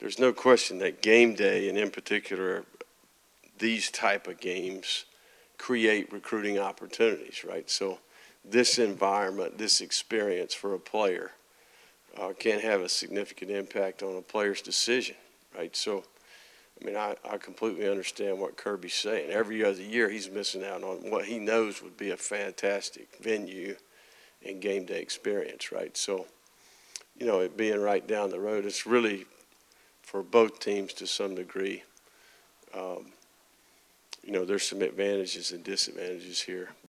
there's no question that game day, and in particular these type of games, create recruiting opportunities, right? So this environment, this experience for a player can have a significant impact on a player's decision, right? So, I mean, I completely understand what Kirby's saying. Every other year he's missing out on what he knows would be a fantastic venue and game day experience, right? So, you know, it being right down the road, it's really for both teams to some degree. You know, there's some advantages and disadvantages here.